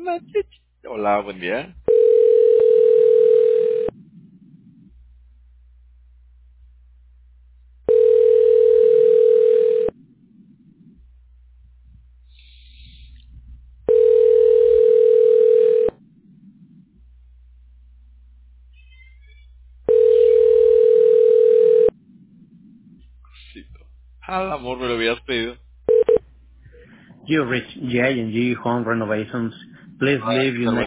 Hola, buen día. Sí. Al amor, me lo habías pedido. You reached J&G Home Renovations. Please Ay, leave ¿qué your tal? name.